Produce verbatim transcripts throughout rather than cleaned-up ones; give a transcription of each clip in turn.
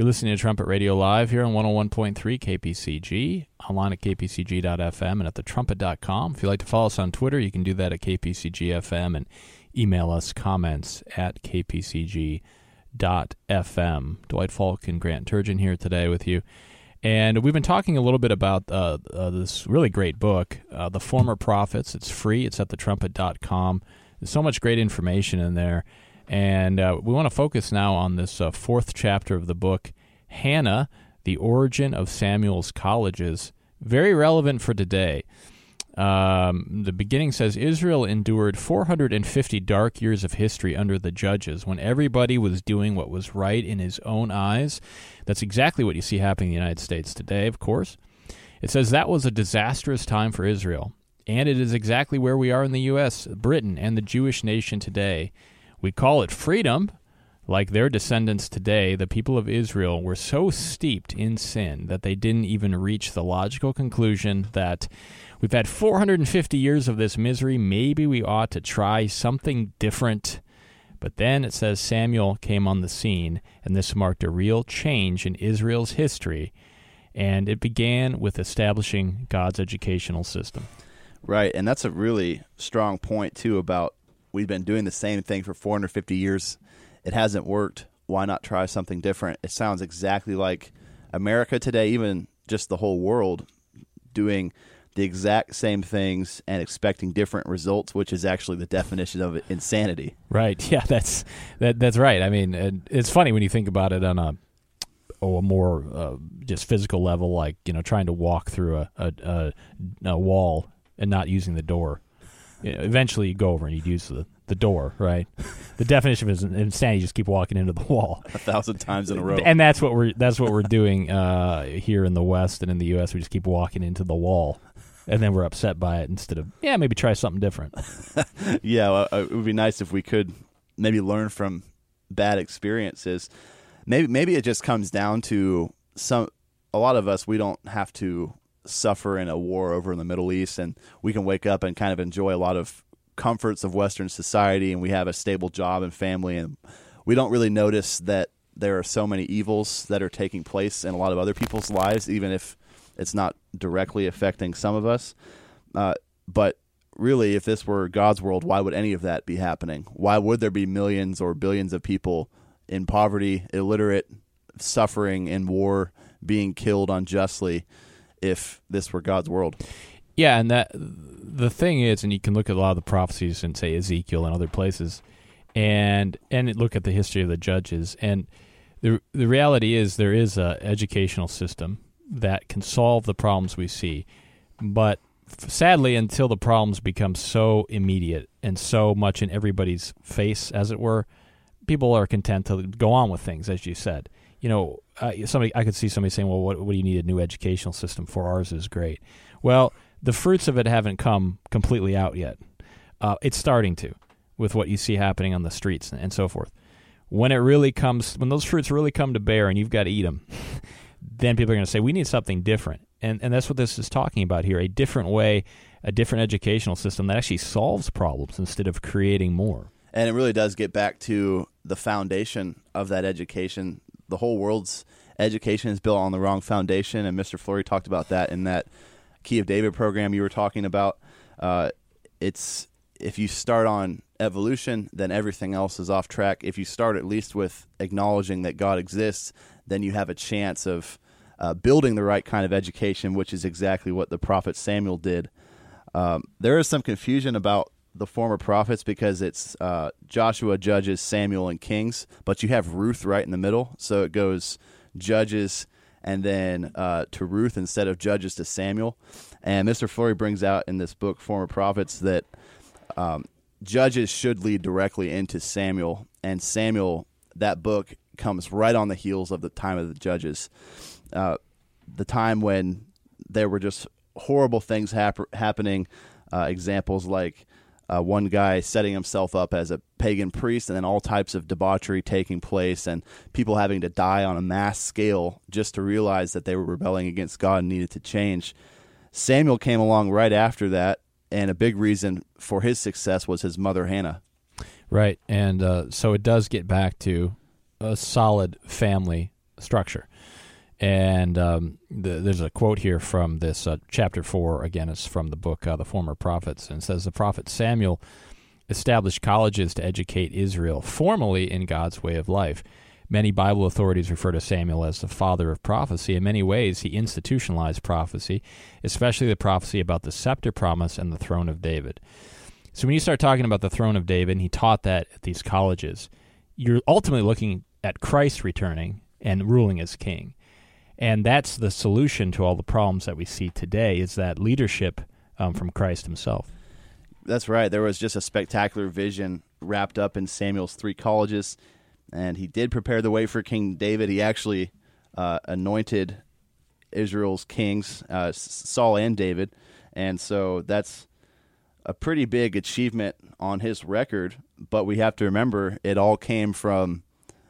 You're listening to Trumpet Radio Live here on one oh one point three K P C G, online at k p c g dot f m and at the trumpet dot com. If you'd like to follow us on Twitter, you can do that at K P C G F M and email us comments at k p c g dot f m. Dwight Falk and Grant Turgeon here today with you. And we've been talking a little bit about uh, uh, this really great book, uh, The Former Prophets. It's free. It's at the trumpet dot com. There's so much great information in there. And uh, we want to focus now on this uh, fourth chapter of the book, Hannah, The Origin of Samuel's Colleges. Very relevant for today. Um, the beginning says, Israel endured four hundred fifty dark years of history under the judges when everybody was doing what was right in his own eyes. That's exactly what you see happening in the United States today, of course. It says that was a disastrous time for Israel, and it is exactly where we are in the U S, Britain, and the Jewish nation today. We call it freedom. Like their descendants today, the people of Israel were so steeped in sin that they didn't even reach the logical conclusion that we've had four hundred fifty years of this misery. Maybe we ought to try something different. But then it says Samuel came on the scene, and this marked a real change in Israel's history, and it began with establishing God's educational system. Right, and that's a really strong point, too, about we've been doing the same thing for four hundred fifty years. It hasn't worked. Why not try something different? It sounds exactly like America today, even just the whole world, doing the exact same things and expecting different results, which is actually the definition of insanity. Right. Yeah, that's that. That's right. I mean, it's funny when you think about it on a oh, a more uh, just physical level, like you know, trying to walk through a a, a, a wall and not using the door. You know, eventually, you go over and you use the, the door. Right. The definition of insanity: you just keep walking into the wall a thousand times in a row. And that's what we're that's what we're doing uh, here in the West and in the U S. We just keep walking into the wall. And then we're upset by it instead of, yeah, maybe try something different. yeah, well, it would be nice if we could maybe learn from bad experiences. Maybe maybe it just comes down to some. A lot of us, we don't have to suffer in a war over in the Middle East, and we can wake up and kind of enjoy a lot of comforts of Western society, and we have a stable job and family, and we don't really notice that there are so many evils that are taking place in a lot of other people's lives, even if it's not directly affecting some of us. Uh, but really, if this were God's world, why would any of that be happening? Why would there be millions or billions of people in poverty, illiterate, suffering in war, being killed unjustly if this were God's world? Yeah, and that the thing is, and you can look at a lot of the prophecies and say Ezekiel and other places, and and look at the history of the judges, and the the reality is there is a educational system that can solve the problems we see. But sadly, until the problems become so immediate and so much in everybody's face, as it were, people are content to go on with things, as you said. You know, uh, somebody I could see somebody saying, well, what, what do you need a new educational system for? Ours is great. Well, the fruits of it haven't come completely out yet. Uh, it's starting to, with what you see happening on the streets and, and so forth. When it really comes, when those fruits really come to bear and you've got to eat them, then people are going to say, we need something different. And and that's what this is talking about here, a different way, a different educational system that actually solves problems instead of creating more. And it really does get back to the foundation of that education. The whole world's education is built on the wrong foundation, and Mister Flory talked about that in that Key of David program you were talking about. Uh, it's if you start on evolution, then everything else is off track. If you start at least with acknowledging that God exists, then you have a chance of uh, building the right kind of education, which is exactly what the prophet Samuel did. Um, there is some confusion about the former prophets because it's uh, Joshua, Judges, Samuel, and Kings, but you have Ruth right in the middle, so it goes Judges and then uh, to Ruth instead of Judges to Samuel. And Mister Flory brings out in this book, Former Prophets, that um, Judges should lead directly into Samuel, and Samuel, that book, comes right on the heels of the time of the Judges, uh, the time when there were just horrible things hap- happening, uh, examples like uh, one guy setting himself up as a pagan priest, and then all types of debauchery taking place, and people having to die on a mass scale just to realize that they were rebelling against God and needed to change. Samuel came along right after that, and a big reason for his success was his mother, Hannah. Right, and uh, so it does get back to a solid family structure. And um, the, there's a quote here from this uh, chapter four. Again, it's from the book uh, The Former Prophets, and it says, the prophet Samuel established colleges to educate Israel formally in God's way of life. Many Bible authorities refer to Samuel as the father of prophecy. In many ways, he institutionalized prophecy, especially the prophecy about the scepter promise and the throne of David. So when you start talking about the throne of David, and he taught that at these colleges, you're ultimately looking at Christ returning and ruling as king. And that's the solution to all the problems that we see today, is that leadership um, from Christ himself. That's right. There was just a spectacular vision wrapped up in Samuel's three colleges, and he did prepare the way for King David. He actually uh, anointed Israel's kings, uh, Saul and David, and so that's a pretty big achievement on his record. But we have to remember, it all came from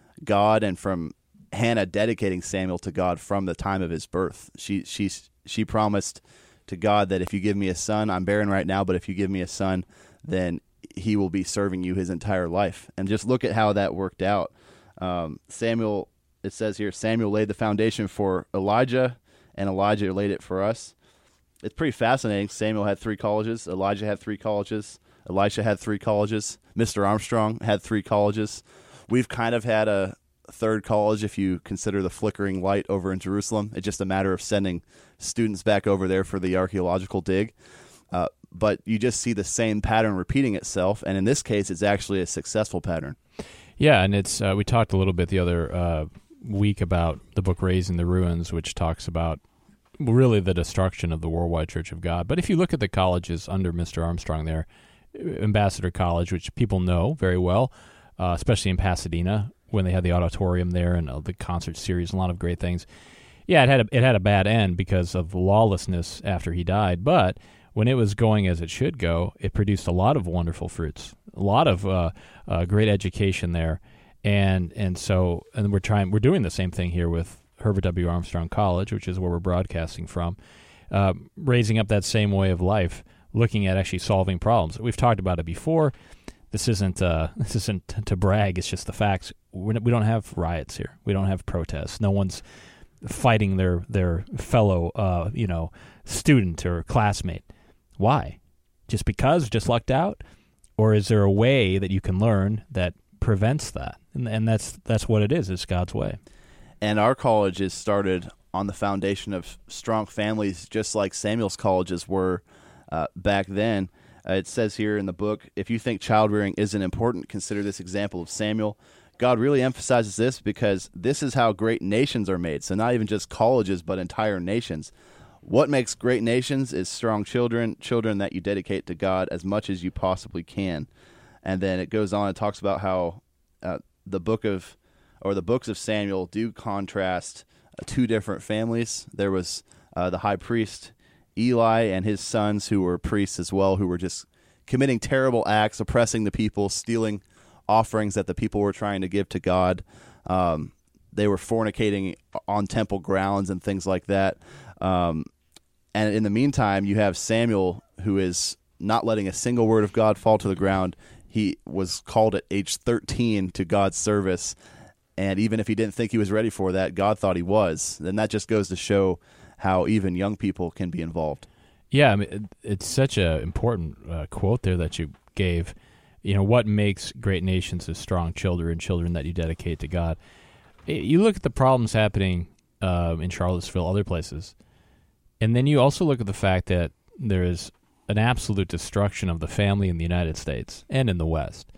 God and from Hannah dedicating Samuel to God from the time of his birth. She she she promised to God that if you give me a son, I'm barren right now, but if you give me a son, then he will be serving you his entire life. And just look at how that worked out. Um, Samuel, it says here, Samuel laid the foundation for Elijah, and Elijah laid it for us. It's pretty fascinating. Samuel had three colleges. Elijah had three colleges. Elisha had three colleges. Mister Armstrong had three colleges. We've kind of had a third college if you consider the flickering light over in Jerusalem. It's just a matter of sending students back over there for the archaeological dig. Uh, but you just see the same pattern repeating itself, and in this case, it's actually a successful pattern. Yeah, and it's uh, we talked a little bit the other uh, week about the book Raising the Ruins, which talks about really the destruction of the worldwide Church of God. But if you look at the colleges under Mister Armstrong there, Ambassador College, which people know very well, uh, especially in Pasadena, when they had the auditorium there and uh, the concert series, a lot of great things. Yeah, it had a, it had a bad end because of lawlessness after he died, but when it was going as it should go, it produced a lot of wonderful fruits, a lot of uh, uh, great education there, and and so and we're trying we're doing the same thing here with Herbert W. Armstrong College, which is where we're broadcasting from, uh, raising up that same way of life, looking at actually solving problems. We've talked about it before. This isn't uh, this isn't t- to brag. It's just the facts. We're, we don't have riots here. We don't have protests. No one's fighting their their fellow uh, you know student or classmate. Why? Just because? Just lucked out? Or is there a way that you can learn that prevents that? And, and that's that's what it is. It's God's way. And our college is started on the foundation of strong families, just like Samuel's colleges were uh, back then. Uh, it says here in the book, if you think childbearing isn't important, consider this example of Samuel. God really emphasizes this because this is how great nations are made. So not even just colleges, but entire nations. What makes great nations is strong children, children that you dedicate to God as much as you possibly can. And then it goes on and talks about how uh, the book of, or the books of Samuel do contrast uh, two different families. There was uh, the high priest Eli and his sons, who were priests as well, who were just committing terrible acts, oppressing the people, stealing offerings that the people were trying to give to God. Um, they were fornicating on temple grounds and things like that. Um, and in the meantime, you have Samuel, who is not letting a single word of God fall to the ground. He was called at age thirteen to God's service, and even if he didn't think he was ready for that, God thought he was. And that just goes to show how even young people can be involved. Yeah, I mean, it's such an important uh, quote there that you gave. You know, what makes great nations as strong children, children that you dedicate to God. You look at the problems happening uh, in Charlottesville, other places, and then you also look at the fact that there is an absolute destruction of the family in the United States and in the West.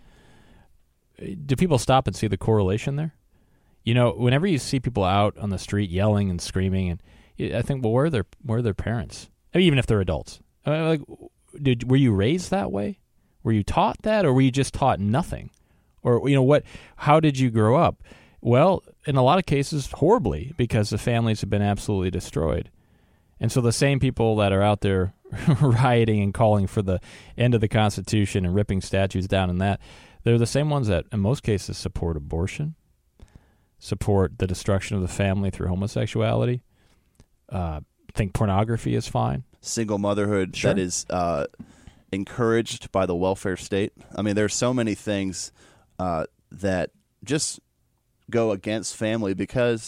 Do people stop and see the correlation there? You know, whenever you see people out on the street yelling and screaming, and I think, well, where are their where are their parents? I mean, even if they're adults, I mean, like, did were you raised that way? Were you taught that, or were you just taught nothing? Or, you know, what? How did you grow up? Well, in a lot of cases, horribly, because the families have been absolutely destroyed. And so the same people that are out there rioting and calling for the end of the Constitution and ripping statues down and that, they're the same ones that, in most cases, support abortion, support the destruction of the family through homosexuality, uh, think pornography is fine. Single motherhood Sure. that is uh, encouraged by the welfare state. I mean, there's so many things uh, that just go against family because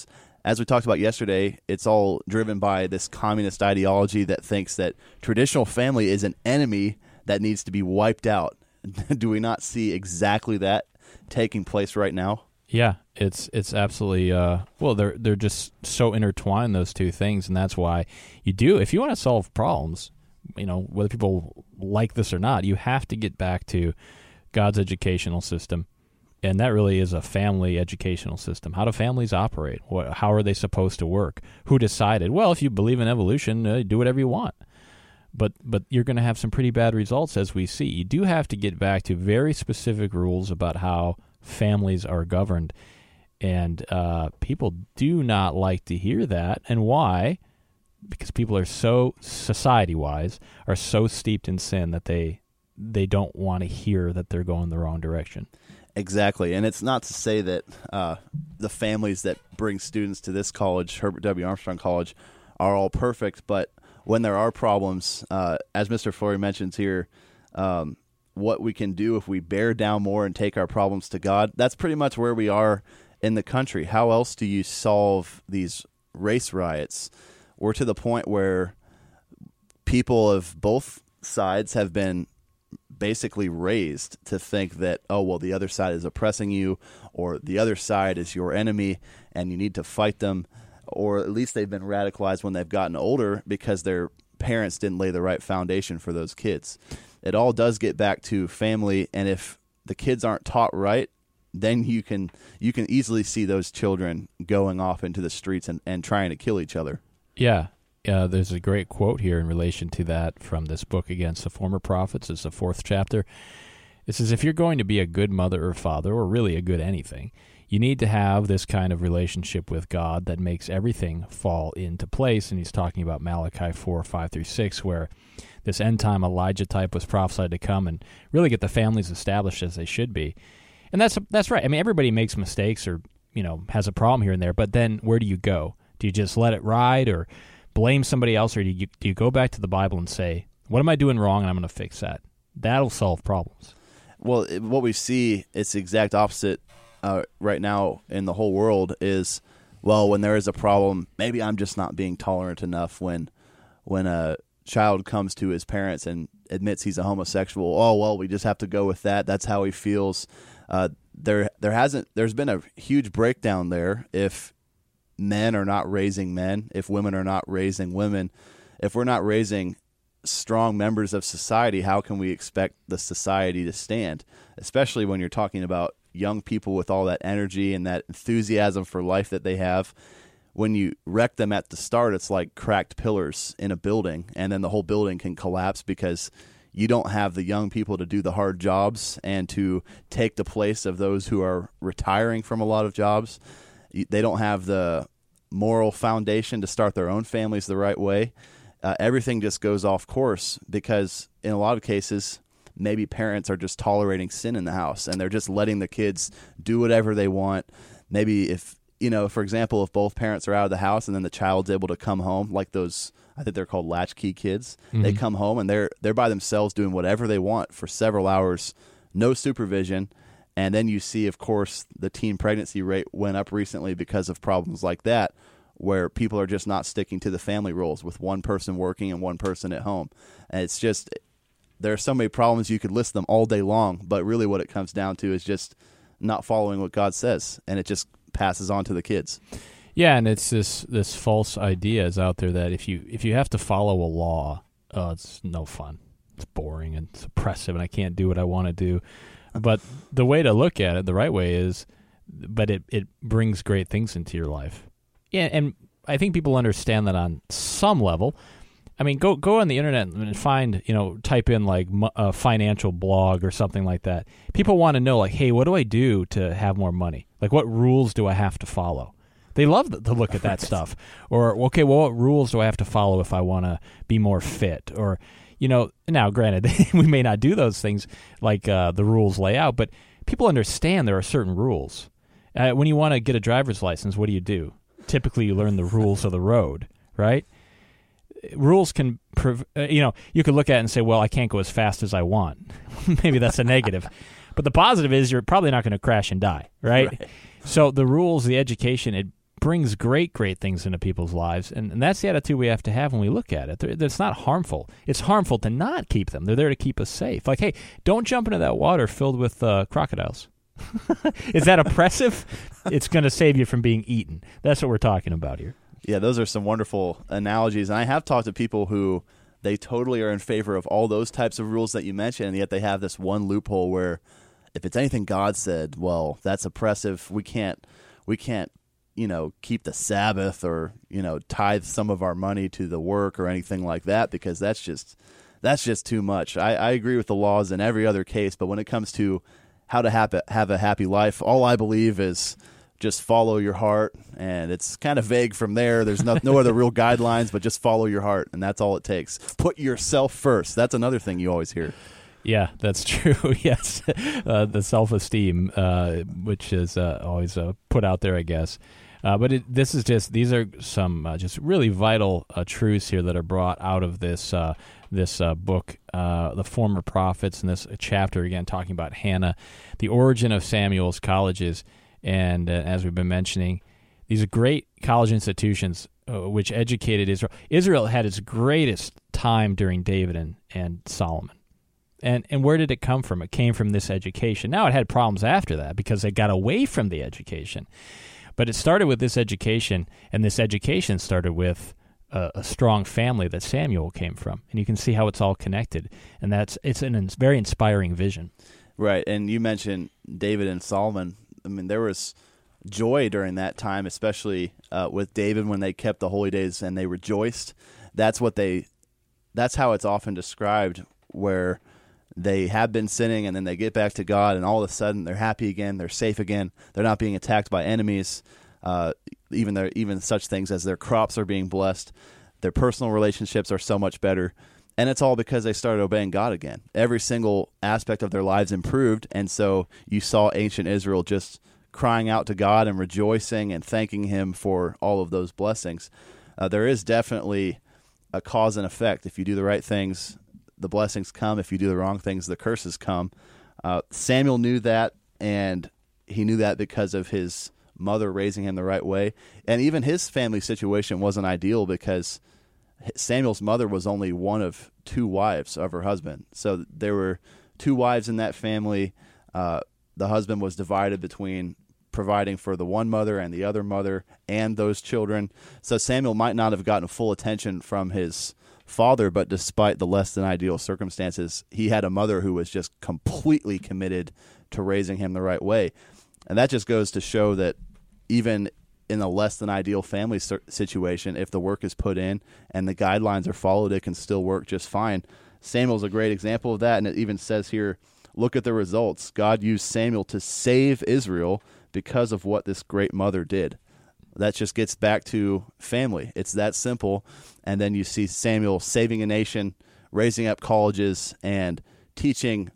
as we talked about yesterday, it's all driven by this communist ideology that thinks that traditional family is an enemy that needs to be wiped out. Do we not see exactly that taking place right now? Yeah, it's it's absolutely uh, well. They're they're just so intertwined, those two things, and that's why you do. If you want to solve problems, you know, whether people like this or not, you have to get back to God's educational system, and that really is a family educational system. How do families operate? What, how are they supposed to work? Who decided? Well, if you believe in evolution, uh, do whatever you want. But but you're going to have some pretty bad results, as we see. You do have to get back to very specific rules about how families are governed, and uh, people do not like to hear that. And why? Because people are so, society-wise, are so steeped in sin that they they don't want to hear that they're going the wrong direction. Exactly, and it's not to say that uh, the families that bring students to this college, Herbert W. Armstrong College, are all perfect, but when there are problems, uh, as Mister Flory mentions here, um, what we can do if we bear down more and take our problems to God, that's pretty much where we are in the country. How else do you solve these race riots? We're to the point where people of both sides have been basically raised to think that, oh, well, the other side is oppressing you, or the other side is your enemy, and you need to fight them. Or at least they've been radicalized when they've gotten older because their parents didn't lay the right foundation for those kids. It all does get back to family, and if the kids aren't taught right, then you can you can easily see those children going off into the streets and, and trying to kill each other. Yeah. Uh, there's a great quote here in relation to that from this book, Against the Former Prophets. It's the fourth chapter. It says, if you're going to be a good mother or father, or really a good anything, you need to have this kind of relationship with God that makes everything fall into place. And he's talking about Malachi four, five through six, where this end-time Elijah type was prophesied to come and really get the families established as they should be. And that's that's right. I mean, everybody makes mistakes or, you know, has a problem here and there, but then where do you go? Do you just let it ride or blame somebody else, or do you, do you go back to the Bible and say, what am I doing wrong, and I'm going to fix that? That'll solve problems. Well, it, what we see, it's the exact opposite uh, right now in the whole world is, well, when there is a problem, maybe I'm just not being tolerant enough. When when a child comes to his parents and admits he's a homosexual, oh, well, we just have to go with that. That's how he feels. Uh, there, there hasn't. There's been a huge breakdown there. If men are not raising men, if women are not raising women, if we're not raising strong members of society, how can we expect the society to stand? Especially when you're talking about young people with all that energy and that enthusiasm for life that they have. When you wreck them at the start, it's like cracked pillars in a building, and then the whole building can collapse because you don't have the young people to do the hard jobs and to take the place of those who are retiring from a lot of jobs. They don't have the moral foundation to start their own families the right way. Uh, everything just goes off course because in a lot of cases, maybe parents are just tolerating sin in the house and they're just letting the kids do whatever they want. Maybe if, you know, for example, if both parents are out of the house and then the child's able to come home, like those, I think they're called latchkey kids. Mm-hmm. They come home and they're they're by themselves doing whatever they want for several hours, no supervision. And then you see, of course, the teen pregnancy rate went up recently because of problems like that, where people are just not sticking to the family roles with one person working and one person at home. And it's just, there are so many problems, you could list them all day long, but really what it comes down to is just not following what God says, and it just passes on to the kids. Yeah, and it's this this false idea is out there that if you if you have to follow a law, uh, it's no fun. It's boring and it's oppressive, and I can't do what I want to do. But the way to look at it, the right way is, but it, it brings great things into your life. Yeah, and I think people understand that on some level. I mean, go go on the internet and find, you know, type in like a financial blog or something like that. People want to know, like, hey, what do I do to have more money? Like, what rules do I have to follow? They love to look at that stuff. Or, okay, well, what rules do I have to follow if I want to be more fit? Or, you know, now, granted, we may not do those things like uh, the rules lay out, but people understand there are certain rules. Uh, when you want to get a driver's license, what do you do? Typically, you learn the rules of the road, right? Rules can, prov- uh, you know, you could look at it and say, well, I can't go as fast as I want. Maybe that's a negative. But the positive is you're probably not going to crash and die, right? right? So the rules, the education, it brings great, great things into people's lives, and, and that's the attitude we have to have when we look at it. They're, it's not harmful. It's harmful to not keep them. They're there to keep us safe. Like, hey, don't jump into that water filled with uh, crocodiles. Is that oppressive? It's going to save you from being eaten. That's what we're talking about here. Yeah, those are some wonderful analogies. And I have talked to people who they totally are in favor of all those types of rules that you mentioned, and yet they have this one loophole where if it's anything God said, well, that's oppressive. We can't, we can't, you know, keep the Sabbath or, you know, tithe some of our money to the work or anything like that, because that's just that's just too much. I, I agree with the laws in every other case, but when it comes to how to have a, have a happy life, all I believe is just follow your heart, and it's kind of vague from there. There's no, no other real guidelines, but just follow your heart, and that's all it takes. Put yourself first. That's another thing you always hear. Yeah, that's true. Yes, uh, the self-esteem, uh, which is uh, always uh, put out there, I guess. Uh, but it, this is just; these are some uh, just really vital uh, truths here that are brought out of this uh, this uh, book, uh, the former prophets, and this chapter again talking about Hannah, the origin of Samuel's colleges, and uh, as we've been mentioning, these are great college institutions uh, which educated Israel. Israel had its greatest time during David and, and Solomon. And and where did it come from? It came from this education. Now it had problems after that because they got away from the education. But it started with this education, and this education started with a, a strong family that Samuel came from. And you can see how it's all connected. And that's it's a ins- very inspiring vision. Right, and you mentioned David and Solomon. I mean, there was joy during that time, especially uh, with David when they kept the holy days and they rejoiced. That's what they. That's how it's often described, where they have been sinning, and then they get back to God, and all of a sudden they're happy again, they're safe again, they're not being attacked by enemies, uh, even their, even such things as their crops are being blessed, their personal relationships are so much better, and it's all because they started obeying God again. Every single aspect of their lives improved, and so you saw ancient Israel just crying out to God and rejoicing and thanking Him for all of those blessings. Uh, there is definitely a cause and effect. If you do the right things, the blessings come. If you do the wrong things, the curses come. Uh, Samuel knew that, and he knew that because of his mother raising him the right way. And even his family situation wasn't ideal because Samuel's mother was only one of two wives of her husband. So there were two wives in that family. Uh, the husband was divided between providing for the one mother and the other mother and those children. So Samuel might not have gotten full attention from his father, but despite the less than ideal circumstances, he had a mother who was just completely committed to raising him the right way. And that just goes to show that even in a less than ideal family situation, if the work is put in and the guidelines are followed, it can still work just fine. Samuel's a great example of that, and it even says here, look at the results. God used Samuel to save Israel because of what this great mother did. That just gets back to family. It's that simple. And then you see Samuel saving a nation, raising up colleges, and teaching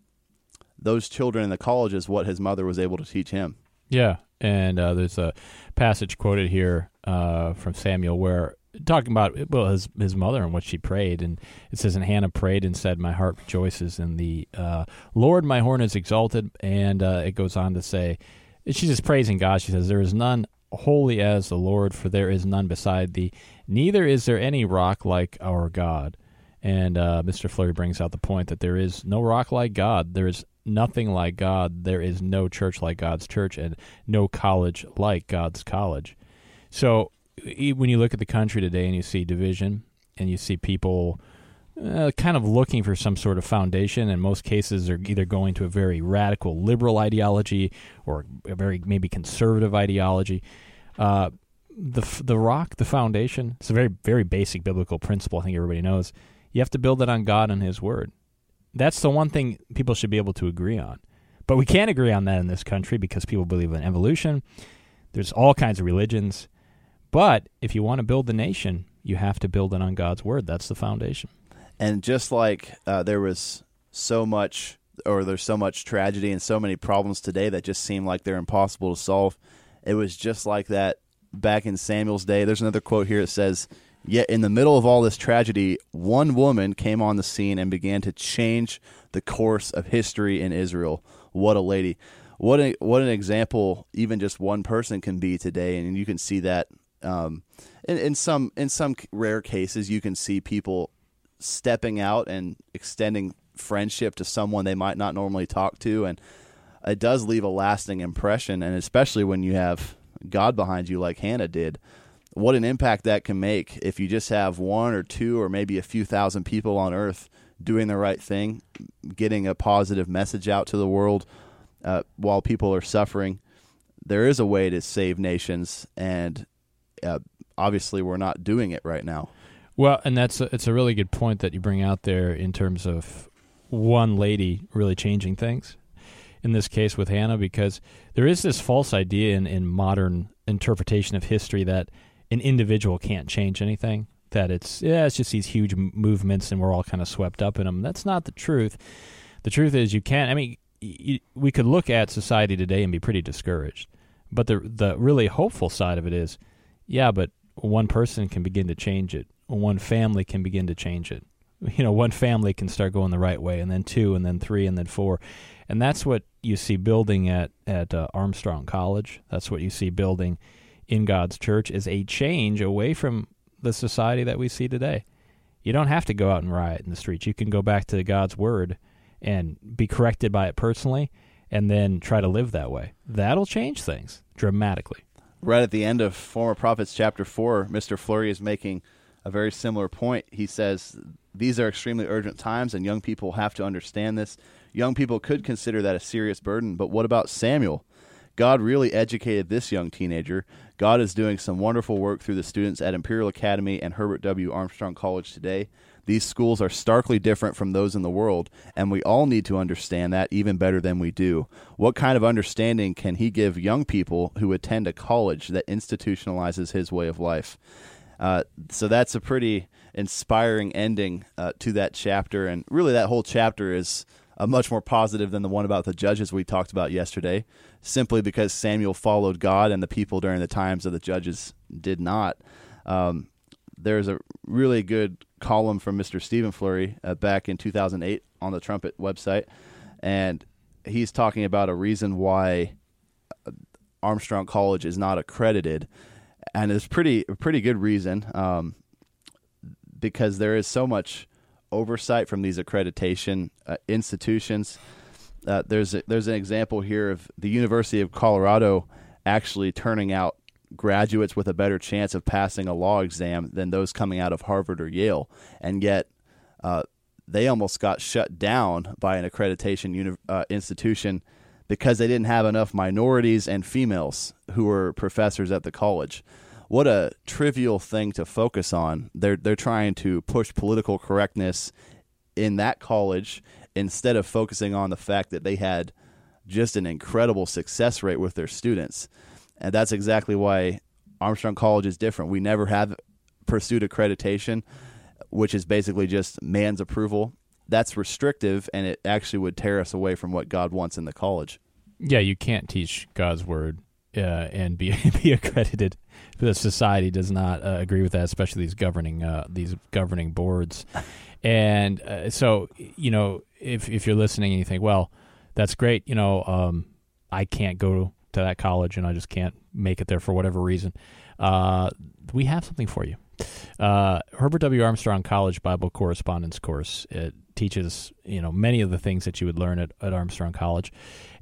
those children in the colleges what his mother was able to teach him. Yeah, and uh, there's a passage quoted here uh, from Samuel where talking about well his his mother and what she prayed, and it says, and Hannah prayed and said, my heart rejoices in the uh, Lord, my horn is exalted. And uh, it goes on to say, she's just praising God. She says, there is none holy as the Lord, for there is none beside thee, neither is there any rock like our God. And uh, Mister Fleury brings out the point that there is no rock like God. There is nothing like God. There is no church like God's church, and no college like God's college. So when you look at the country today and you see division and you see people uh, kind of looking for some sort of foundation, in most cases they're either going to a very radical liberal ideology or a very maybe conservative ideology. Uh, the the rock, the foundation, it's a very, very basic biblical principle I think everybody knows. You have to build it on God and His Word. That's the one thing people should be able to agree on. But we can't agree on that in this country because people believe in evolution. There's all kinds of religions. But if you want to build the nation, you have to build it on God's Word. That's the foundation. And just like uh, there was so much, or there's so much tragedy and so many problems today that just seem like they're impossible to solve, it was just like that back in Samuel's day. There's another quote here that says, yet in the middle of all this tragedy, one woman came on the scene and began to change the course of history in Israel. What a lady. what a, what an example even just one person can be today, and you can see that um, in, in some in some rare cases you can see people stepping out and extending friendship to someone they might not normally talk to, and it does leave a lasting impression. And especially when you have God behind you like Hannah did, what an impact that can make if you just have one or two or maybe a few thousand people on earth doing the right thing, getting a positive message out to the world uh, while people are suffering. There is a way to save nations, and uh, obviously we're not doing it right now. Well, and that's a, it's a really good point that you bring out there in terms of one lady really changing things, in this case with Hannah, because there is this false idea in, in modern interpretation of history that an individual can't change anything, that it's, yeah, it's just these huge movements and we're all kind of swept up in them. That's not the truth. The truth is you can't, I mean, you, we could look at society today and be pretty discouraged, but the the really hopeful side of it is, yeah, but one person can begin to change it. One family can begin to change it. You know, one family can start going the right way, and then two, and then three, and then four. And that's what you see building at, at uh, Armstrong College. That's what you see building in God's church, is a change away from the society that we see today. You don't have to go out and riot in the streets. You can go back to God's Word and be corrected by it personally, and then try to live that way. That'll change things dramatically. Right at the end of Former Prophets chapter four, Mister Fleury is making a very similar point. He says, these are extremely urgent times, and young people have to understand this. Young people could consider that a serious burden, but what about Samuel? God really educated this young teenager. God is doing some wonderful work through the students at Imperial Academy and Herbert W. Armstrong College today. These schools are starkly different from those in the world, and we all need to understand that even better than we do. What kind of understanding can he give young people who attend a college that institutionalizes his way of life? Uh, so that's a pretty inspiring ending uh, to that chapter, and really that whole chapter is uh, much more positive than the one about the judges we talked about yesterday, simply because Samuel followed God and the people during the times of the judges did not. Um, there's a really good column from Mister Stephen Fleury uh, back in two thousand eight on the Trumpet website, and he's talking about a reason why Armstrong College is not accredited. And it's pretty a pretty good reason, um, because there is so much oversight from these accreditation uh, institutions. Uh, there's a, there's an example here of the University of Colorado actually turning out graduates with a better chance of passing a law exam than those coming out of Harvard or Yale, and yet uh, they almost got shut down by an accreditation uni- uh, institution because they didn't have enough minorities and females who were professors at the college. What a trivial thing to focus on. They're they're trying to push political correctness in that college instead of focusing on the fact that they had just an incredible success rate with their students. And that's exactly why Armstrong College is different. We never have pursued accreditation, which is basically just man's approval. That's restrictive, and it actually would tear us away from what God wants in the college. Yeah, you can't teach God's Word uh, and be be accredited. The society does not uh, agree with that, especially these governing uh, these governing boards. And uh, so, you know, if if you're listening and you think, well, that's great, you know, um, I can't go to that college and I just can't make it there for whatever reason, uh, we have something for you. Uh, Herbert W. Armstrong College Bible Correspondence course. It teaches, you know, many of the things that you would learn at, at Armstrong College,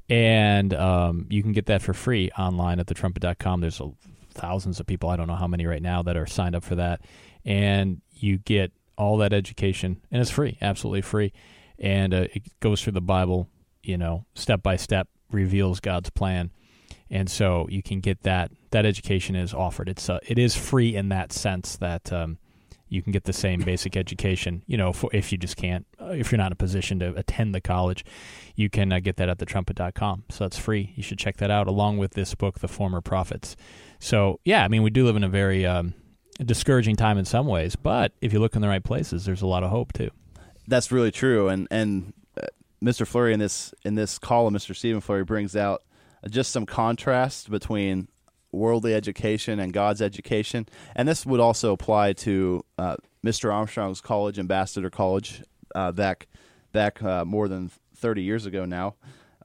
and um, you can get that for free online at the trumpet dot com. There's a, thousands of people, I don't know how many right now, that are signed up for that, and you get all that education, and it's free, absolutely free, and uh, it goes through the Bible, you know, step by step, reveals God's plan. And so you can get that. That education is offered. It's uh, it is free in that sense that um, you can get the same basic education. You know, for, if you just can't, uh, if you're not in a position to attend the college, you can uh, get that at the trumpet dot com. So that's free. You should check that out, along with this book, The Former Prophets. So yeah, I mean, we do live in a very um, discouraging time in some ways, but if you look in the right places, there's a lot of hope too. That's really true. And and uh, Mister Fleury in this in this column, Mister Stephen Fleury brings out just some contrast between worldly education and God's education. And this would also apply to uh, Mister Armstrong's college, Ambassador College, uh, back back uh, more than thirty years ago now.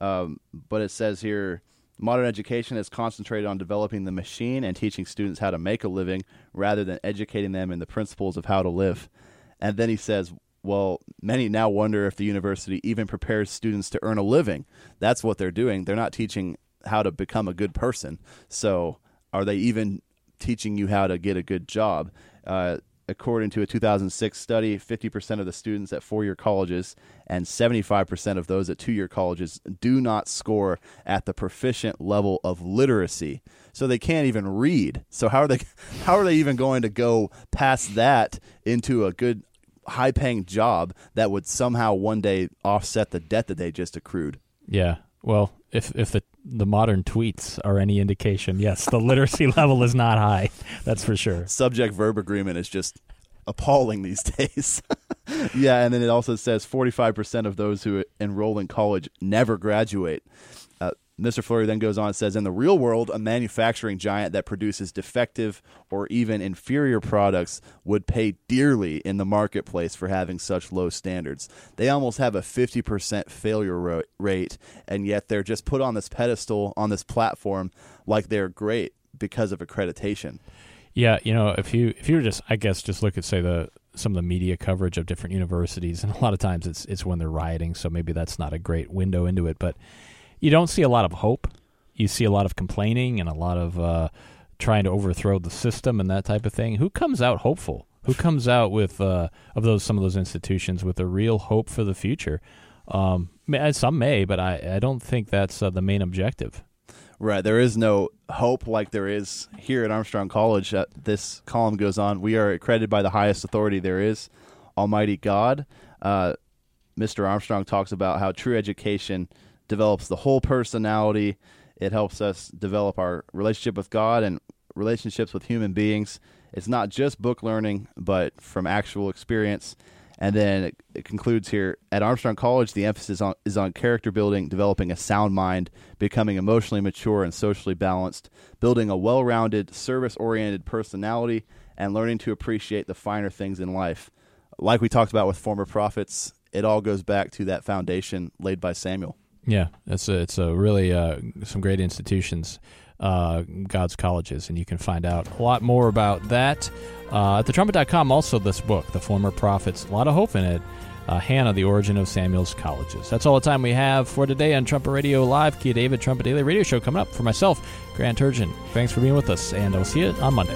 Um, but it says here, modern education is concentrated on developing the machine and teaching students how to make a living rather than educating them in the principles of how to live. And then he says, well, many now wonder if the university even prepares students to earn a living. That's what they're doing. They're not teaching how to become a good person. So are they even teaching you how to get a good job? Uh, according to a two thousand six study, fifty percent of the students at four-year colleges and seventy-five percent of those at two-year colleges do not score at the proficient level of literacy. So they can't even read. So how are they how are they even going to go past that into a good high-paying job that would somehow one day offset the debt that they just accrued? Yeah. Well, if if the the modern tweets are any indication, yes, the literacy level is not high. That's for sure. Subject-verb agreement is just appalling these days. Yeah, and then it also says forty-five percent of those who enroll in college never graduate. Uh, Mister Flory then goes on and says, in the real world, a manufacturing giant that produces defective or even inferior products would pay dearly in the marketplace for having such low standards. They almost have a fifty percent failure ro- rate, and yet they're just put on this pedestal, on this platform, like they're great because of accreditation. Yeah, you know, if you if you were just, I guess, just look at, say, the some of the media coverage of different universities, and a lot of times it's it's when they're rioting, so maybe that's not a great window into it, but you don't see a lot of hope. You see a lot of complaining and a lot of uh, trying to overthrow the system and that type of thing. Who comes out hopeful? Who comes out with uh, of those some of those institutions with a real hope for the future? Um, some may, but I, I don't think that's uh, the main objective. Right. There is no hope like there is here at Armstrong College. Uh, this column goes on. We are accredited by the highest authority there is, Almighty God. Uh, Mister Armstrong talks about how true education develops the whole personality. It helps us develop our relationship with God and relationships with human beings. It's not just book learning, but from actual experience. And then it, it concludes here, at Armstrong College, the emphasis on, is on character building, developing a sound mind, becoming emotionally mature and socially balanced, building a well-rounded, service-oriented personality, and learning to appreciate the finer things in life. Like we talked about with former prophets, it all goes back to that foundation laid by Samuel. Yeah, it's a, it's a really uh, some great institutions, uh, God's colleges, and you can find out a lot more about that uh, at the trumpet dot com. Also, this book, The Former Prophets, a lot of hope in it. Uh, Hannah, The Origin of Samuel's Colleges. That's all the time we have for today on Trumpet Radio Live. Kia David, Trumpet Daily Radio Show coming up. For myself, Grant Turgeon, thanks for being with us, and I'll see you on Monday.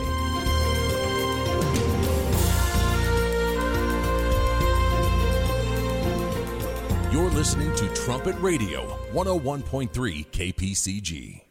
You're listening to Trumpet Radio, one oh one point three K P C G.